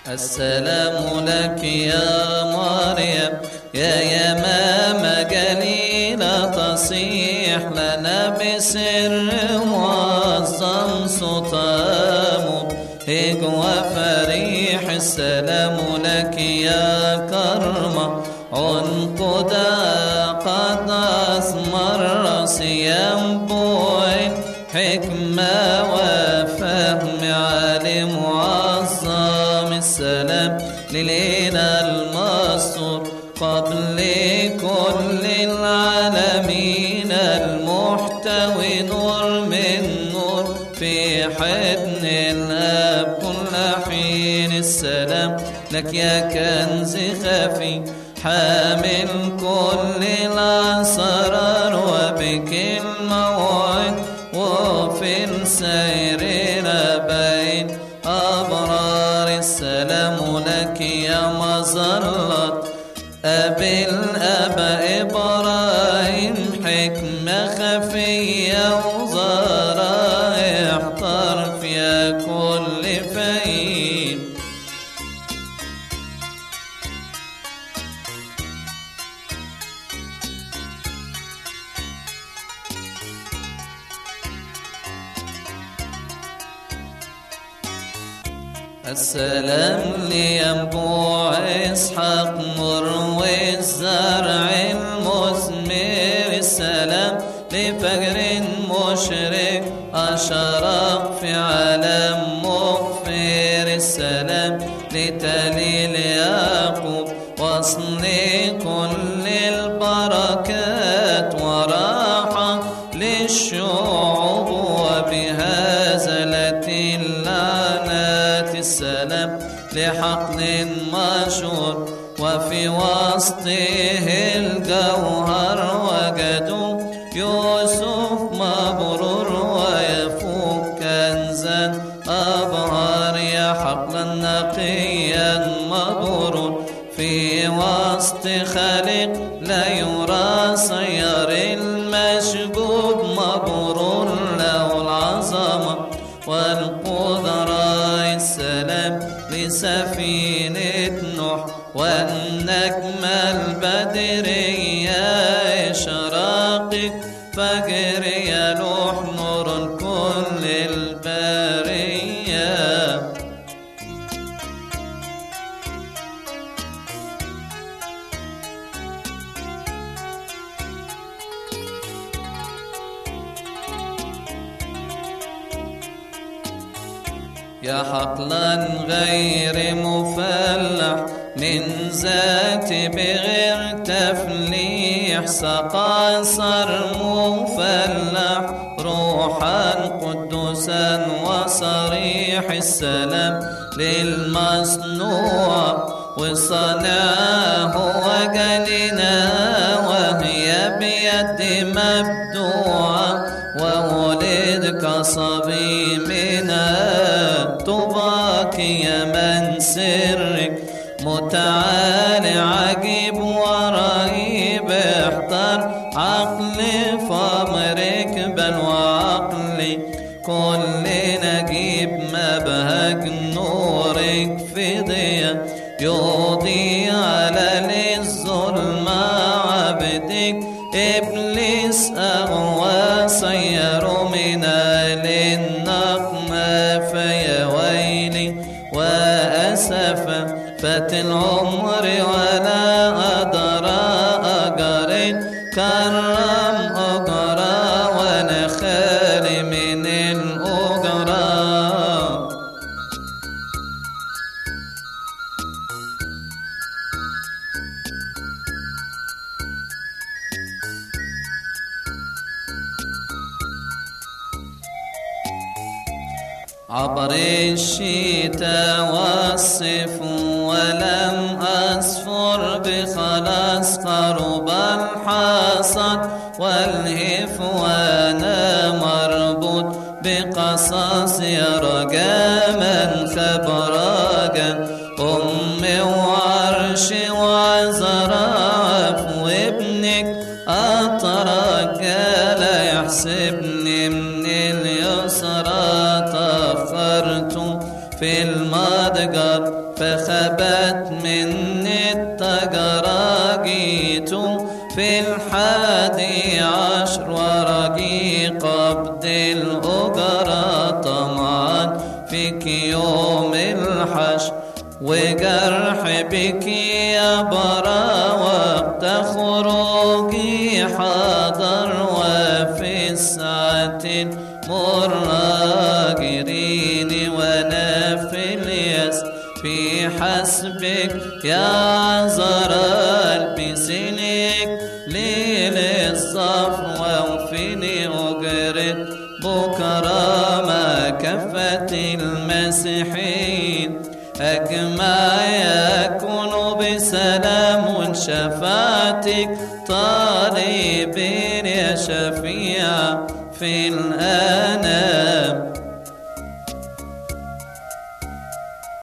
السلام لك يا مريم يا يمامة جليلة تصيح لنا بسر معظم صوتا مبهج وفريح. السلام لك يا كرمة عنقدا قد أثمر صيام بوع حكمة وفهم عالم معظم. السلام للينا المسطور قبل كل العالمين المحتوي نور من نور في حضن الآب كل حين. السلام لك يا كنز خفي حامل كل الأسرار وبك الموعد وفي سيرنا بين أبرار. السلام لك يا مظلة أبي الآباء إبراهيم حكمة خفية وزرائع طرف يا كل فهيم. السلام لينبوع إسحاق مروي الزرع المثمر. السلام لفجر مشرق أشرق في عالم مغفر. السلام لتليل يعقوب وصل كل البركات وراحة للشعوب وبهزلة اللعنات. السلام لحقل مشهور وفي وسطه الجوهر وجدوا يوسف مبرور ويفوق كنزا أبهار. يا حقلا نقيا مبرور في وسط خالق لا يرى سير المشجوب مبرور له العظمة والقدرة. السلام لسفينة نوح والنجم البدرية إشراقك فجر يلوح نور كل البرية. يا حقلا غير مفلح من ذات بغير تفليح سقى صر مفلح روحا قدوسا وصريح. السلام للمصنوع وصنعه وجلنا وهي بيد مبدوعة وولد كصبي منها. طوباك يا من سرك متعالي عجيب ورهيب احضر عقلي فامرك بل وعقلي كل نجيب مبهج نورك في ضياء يضيء على الظلم عبدك إبليس أغوى صير من النقمة فيا ويلي وأسفا فات العمر ولا أدرى أجر كرم أجرى ولا خالي من الأجرى. عبر الشتاء والصيف ولم أسفر بخلاص قرب الحصاد والهف وأنا مربوط بقصاص يا رجا من خبراجا أمي وعرش وزراف وابنك أترجى لا يحسبني من اليسرى تأخرت في الماضي قال فخبت مني التقرى، جيت في 11 ورقي قبض الأجرة، طمعا فيك يوم الحشر وجرح بك يا برا، وقت خروجي حاضر وفي الساعة المرة جريني وانا في الياس في حسبك يا زرا، البسنك ليل الصفر ووفني أجرة بكرة، ما كفت المسيحين أجمع يكون بسلام، شفاعتك طالبين يا شفيع في الآن